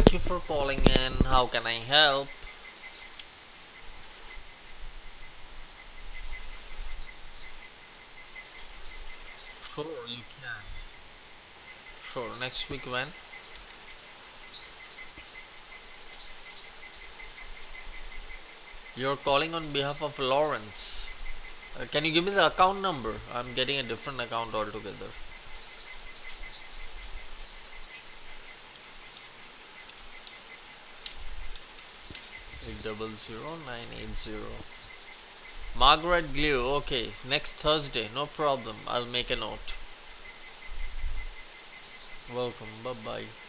Thank you for calling in. How can I help? Sure, you can. Sure, next week when? You're calling on behalf of Lawrence. Can you give me the account number? I'm getting a different account altogether. 800-980. Margaret Glue. Okay, next Thursday. No problem. I'll make a note. Welcome. Bye bye.